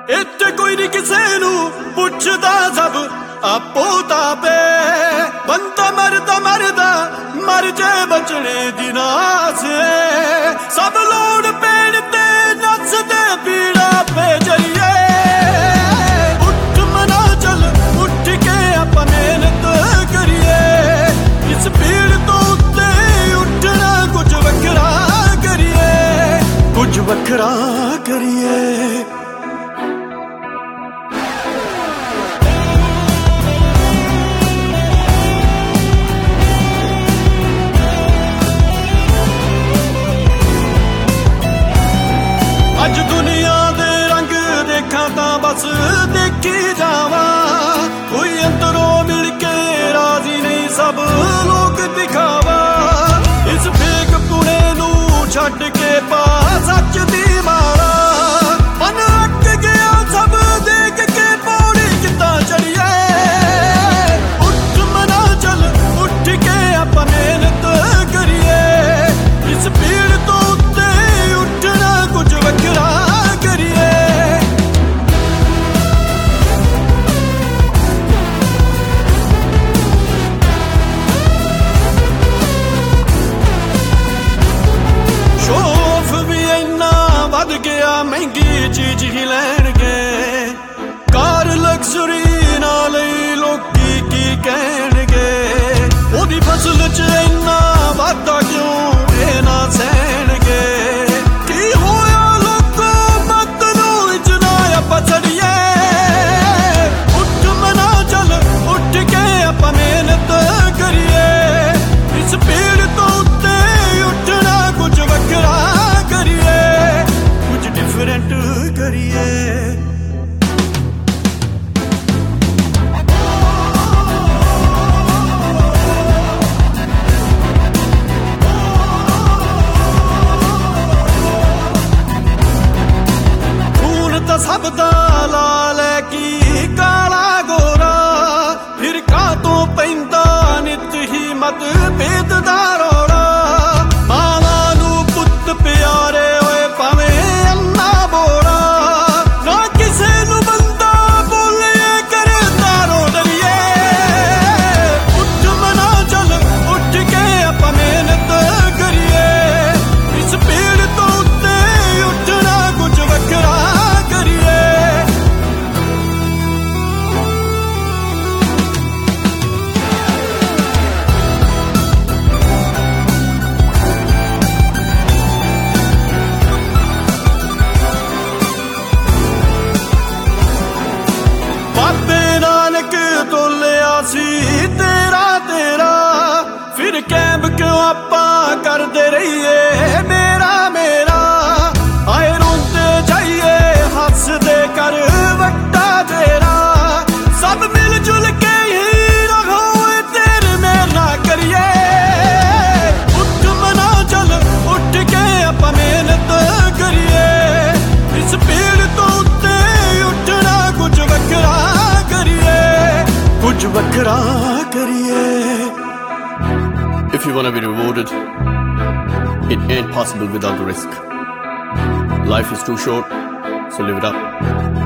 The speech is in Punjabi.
ਇੱਥੇ ਕੋਈ ਨਹੀਂ ਕਿਸੇ ਨੂੰ ਪੁੱਛਦਾ, ਸਭ ਆਪੋ ਤਾਪੇ। ਬੰਦਾ ਮਰਦਾ ਮਰ ਜੇ ਬਚਣੇ ਦੀ ਨਾਸ, ਸਭ ਲੋੜ ਪੈਣ ਤੇ ਨੱਸਦੇ ਪੀੜਾ ਪੇ ਜਰੀਏ। ਉੱਠ ਮਨਾ ਚੱਲ ਉੱਠ ਕੇ ਆਪਾਂ ਮਿਹਨਤ ਕਰੀਏ, ਇਸ ਪੀੜ ਤੋਂ ਉੱਤੇ ਉੱਠਣਾ ਕੁਝ ਵੱਖਰਾ ਕਰੀਏ, ਕੁਝ ਵੱਖਰਾ ਕਰੀਏ। ਅੱਜ ਦੁਨੀਆ ਦੇ ਰੰਗ ਦੇਖਾਂ ਤਾਂ ਬਸ ਦੇਖੀ ਜਾਵਾਂ, ਕੋਈ ਅੰਦਰੋਂ ਮਿਲ ਕੇ ਰਾਜ਼ੀ ਨਹੀਂ, ਸਭ ਲੋਕ ਦਿਖਾਵਾ। ਇਸ ਫੇਕ ਪੁਣੇ ਨੂੰ ਛੱਡ ਕੇ ਪਾ ਸੱਚ ਦੀ ਮਾਰਾ, ਮਨ ਅੱਕ ਗਿਆ ਸਭ ਦੇਖ ਕੇ ਪੌੜੀ ਕਿੱਦਾਂ ਚੜੀਏ। ਉੱਠ ਮਨਾ ਚੱਲ ਉੱਠ ਕੇ ਆਪਾਂ ਮਿਹਨਤ ਕਰੀਏ, ਇਸ ਭੀੜ ਤੋਂ ਉੱਤੇ ਉੱਠਣਾ ਕੁਝ ਵੱਖਰਾ ਕਰੀਏ। ਸ਼ੌਫ ਵੀ ਇੰਨਾ ਵੱਧ ਗਿਆ, ਮਹਿੰਗੀ ਚੀਜ਼ ਹੀ ਲੈਣਗੇ, ਕਾਰ ਲਗਜ਼ਰੀ ਨਾਲ ਲਈ ਲੋਕੀ ਕੀ ਕਹਿਣਗੇ। ਉਹਦੀ ਫਸਲ 'ਚ ਇੰਨਾ ਵਾਧਾ ਕਿਉਂ ਇਹ ਨਾ ਸਹਿਣਗੇ। ਕੀ ਹੋਇਆ ਲੋਕੋ ਮੱਤ ਨੂੰ ਇਜਨਾ ਆਪਾਂ ਚੜੀਏ। ਉੱਠ ਮਨਾ ਚੱਲ ਉੱਠ ਕੇ ਆਪਾਂ ਮਿਹਨਤ ਕਰੀਏ, ਇਸ ਭੀੜ ਤੋਂ ਉੱਤੇ ਉੱਠਣਾ ਕੁਝ ਵੱਖਰਾ ਕਰੀਏ, ਕੁਝ ਡਿਫਰੈਂਟ ਕਰੀਏ। ਸਭ ਦਾ ਲਾਲ ਹੈ ਕੀ ਕਾਲਾ ਗੋਰਾ, ਫਿਰ ਕਾਹਤੋਂ ਪੈਂਦਾ ਨਿਤ ਹੀ ਮਤਭੇਦ ਦਾ ਰੌਲਾ। ਮਾਵਾਂ ਨੂੰ ਪੁੱਤ ਪਿਆਰੇ ਹੋਏ ਭਾਵੇਂ ਅੰਨਾ ਬੋੜਾ, ਨਾ ਕਿਸੇ ਨੂੰ ਬੰਦਾ ਬੋਲੇ ਕਰੇ ਤਾਰੋ ਡਰੀਏ। ਉੱਠ ਮਨਾ ਚੱਲ ਉੱਠ ਕੇ ਆਪਾਂ ਮਿਹਨਤ ਕਰੀਏ, ਇਸ ਭੀੜ ਤੋਂ ਉੱਤੇ ਉੱਠਣਾ ਕੁਝ ਵੱਖਰਾ। ਬਾਬੇ ਨਾਨਕ ਤੋਲਿਆ ਸੀ ਤੇਰਾ, ਫਿਰ ਕੈਂਪ ਕਿਉਂ ਆਪਾਂ ਕਰਦੇ ਰਹੀਏ ਮੇਰਾ। ਆਏ ਰੋਂਦੇ ਜਾਈਏ ਹੱਸਦੇ ਕਰ ਵੱਟਾ ਤੇਰਾ, ਸਭ ਮਿਲ ਜੁਲ ਕੇ ਹੀ ਰਹੋ ਤੇਰੇ ਮੇਰ ਨਾ ਕਰੀਏ। ਉੱਠ ਮਨਾ ਚੱਲ ਉੱਠ ਕੇ ਆਪਾਂ ਮਿਹਨਤ ਕਰੀਏ, ਇਸ ਭੀੜ ਤੋਂ ਉੱਤੇ ਉੱਠਣਾ ਕੁਝ ਵੱਖਰਾ ਕਰੀਏ, ਕੁਝ ਵੱਖਰਾ ਕਰੀਏ। If you want to be rewarded, it ain't possible without the risk. Life is too short, so live it up.